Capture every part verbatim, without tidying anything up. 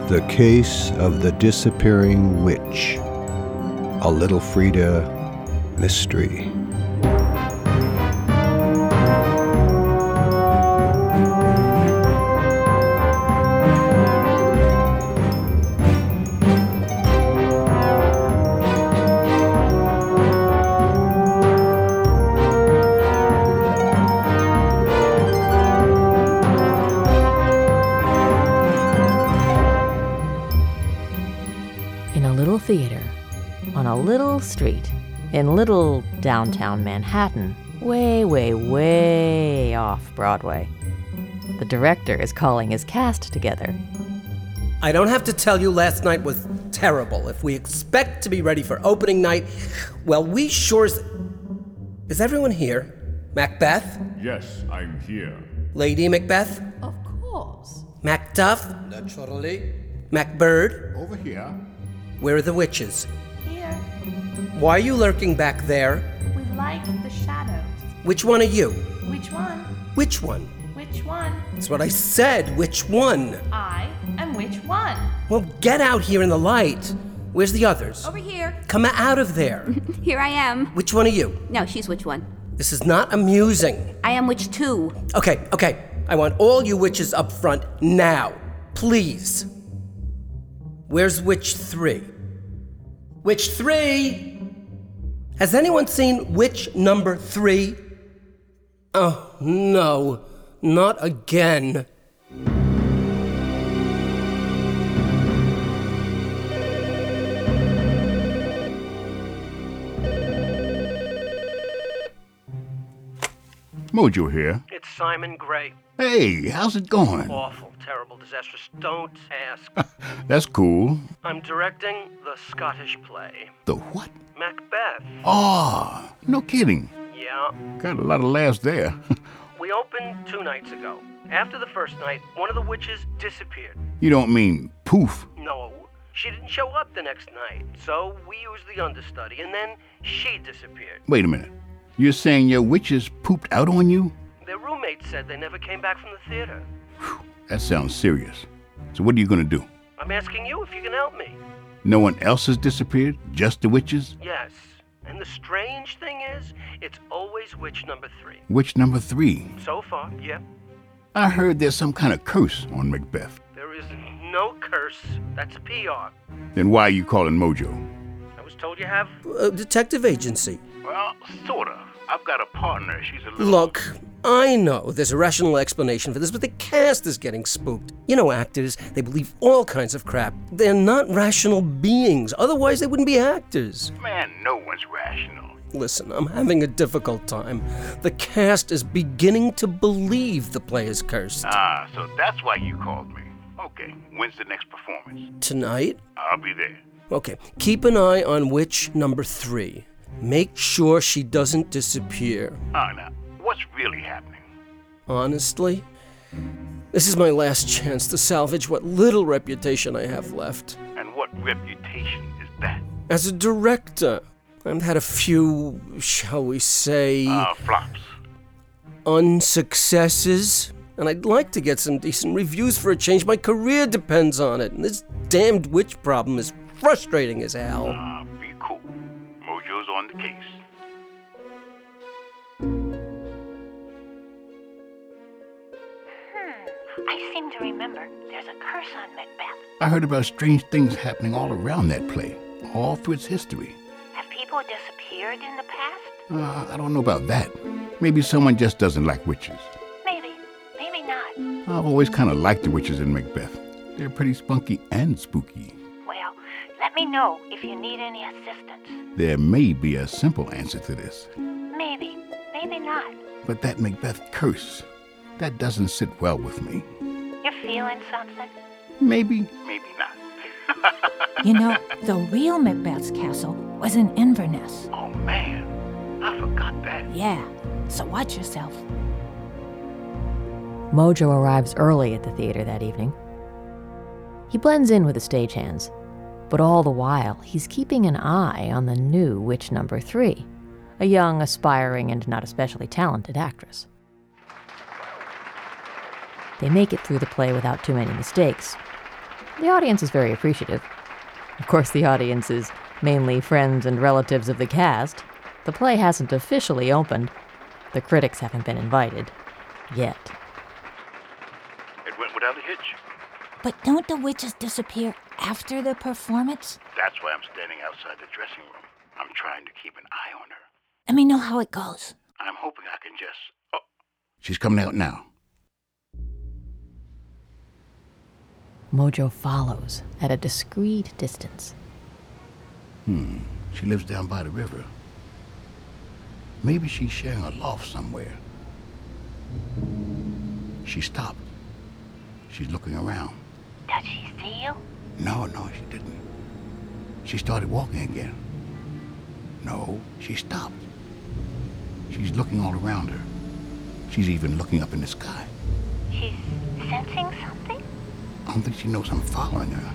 The Case of the Disappearing Witch. A Little Frida Mystery. Theater on a little street in little downtown Manhattan, way, way, way off Broadway. The director is calling his cast together. I don't have to tell you last night was terrible. If we expect to be ready for opening night, well, we sure as... Is everyone here? Macbeth? Yes, I'm here. Lady Macbeth? Of course. Macduff? Naturally. Macbird? Over here. Where are the witches? Here. Why are you lurking back there? We like the shadows. Which one are you? Which one? Which one? Which one? That's what I said. Which one? I am which one? Well, get out here in the light. Where's the others? Over here. Come out of there. Here I am. Which one are you? No, she's which one? This is not amusing. I am which two. Okay, okay. I want all you witches up front now. Please. Where's witch three? Witch three? Has anyone seen witch number three? Oh, no. Not again. Mojo here. It's Simon Gray. Hey, how's it going? Awful, terrible, disastrous. Don't ask. That's cool. I'm directing the Scottish play. The what? Macbeth. Oh, no kidding. Yeah. Got a lot of laughs there. We opened two nights ago. After the first night, one of the witches disappeared. You don't mean poof? No, she didn't show up the next night. So we used the understudy, and then she disappeared. Wait a minute. You're saying your witches pooped out on you? Their roommate said they never came back from the theater. Whew, that sounds serious. So what are you gonna do? I'm asking you if you can help me. No one else has disappeared? Just the witches? Yes. And the strange thing is, it's always witch number three. Witch number three? So far, yeah. I heard there's some kind of curse on Macbeth. There is no curse. That's a P R. Then why are you calling Mojo? I was told you have a detective agency. Well, sorta. I've got a partner. She's a little... Look, I know there's a rational explanation for this, but the cast is getting spooked. You know actors, they believe all kinds of crap. They're not rational beings. Otherwise, they wouldn't be actors. Man, no one's rational. Listen, I'm having a difficult time. The cast is beginning to believe the play is cursed. Ah, so that's why you called me. Okay, when's the next performance? Tonight? I'll be there. Okay, keep an eye on witch number three. Make sure she doesn't disappear. Ah, now, what's really happening? Honestly, this is my last chance to salvage what little reputation I have left. And what reputation is that? As a director, I've had a few, shall we say... Ah, uh, flops. Unsuccesses. And I'd like to get some decent reviews for a change. My career depends on it. And this damned witch problem is frustrating as hell. Ah, uh, be cool. Mojo's on the case. Hmm. I seem to remember there's a curse on Macbeth. I heard about strange things happening all around that play, all through its history. Have people disappeared in the past? Uh, I don't know about that. Maybe someone just doesn't like witches. Maybe. Maybe not. I've always kind of liked the witches in Macbeth. They're pretty spunky and spooky. Well, let me know if you need any assistance. There may be a simple answer to this. Maybe. Maybe not. But that Macbeth curse, that doesn't sit well with me. You're feeling something? Maybe. Maybe not. You know, the real Macbeth's castle was in Inverness. Oh, man. I forgot that. Yeah, so watch yourself. Mojo arrives early at the theater that evening. He blends in with the stagehands, but all the while, he's keeping an eye on the new witch number three, a young, aspiring, and not especially talented actress. They make it through the play without too many mistakes. The audience is very appreciative. Of course, the audience is mainly friends and relatives of the cast. The play hasn't officially opened. The critics haven't been invited. Yet. It went without a hitch. But don't the witches disappear after the performance? That's why I'm standing outside the dressing room. I'm trying to keep an eye on her. Let me know how it goes. I'm hoping I can just... Oh. She's coming out now. Mojo follows at a discreet distance. Hmm. She lives down by the river. Maybe she's sharing a loft somewhere. She stopped. She's looking around. Does she see you? No, no, she didn't. She started walking again. No, she stopped. She's looking all around her. She's even looking up in the sky. She's sensing something? I don't think she knows I'm following her.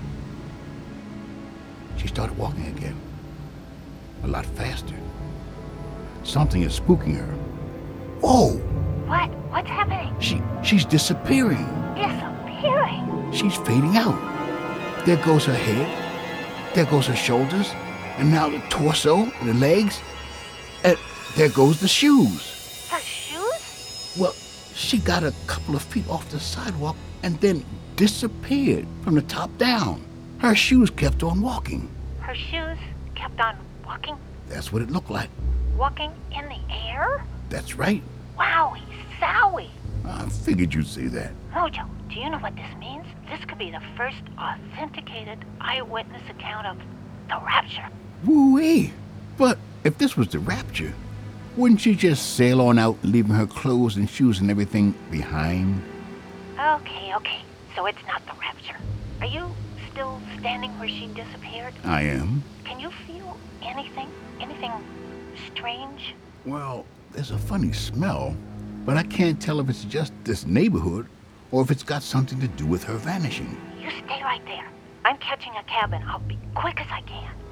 She started walking again. A lot faster. Something is spooking her. Whoa! What? What's happening? She, she's disappearing. Disappearing? She's fading out. There goes her head. There goes her shoulders. And now the torso and the legs. And there goes the shoes. Her shoes? Well, she got a couple of feet off the sidewalk and then disappeared from the top down. Her shoes kept on walking. Her shoes kept on walking? That's what it looked like. Walking in the air? That's right. Wowie, zowie. I figured you'd say that. Mojo, do you know what this means? This could be the first authenticated eyewitness account of the rapture. Woo-wee. But if this was the rapture, wouldn't she just sail on out, leaving her clothes and shoes and everything behind? Okay, okay. So it's not the rapture. Are you still standing where she disappeared? I am. Can you feel anything? Anything strange? Well, there's a funny smell, but I can't tell if it's just this neighborhood or if it's got something to do with her vanishing. You stay right there. I'm catching a cab and I'll be quick as I can.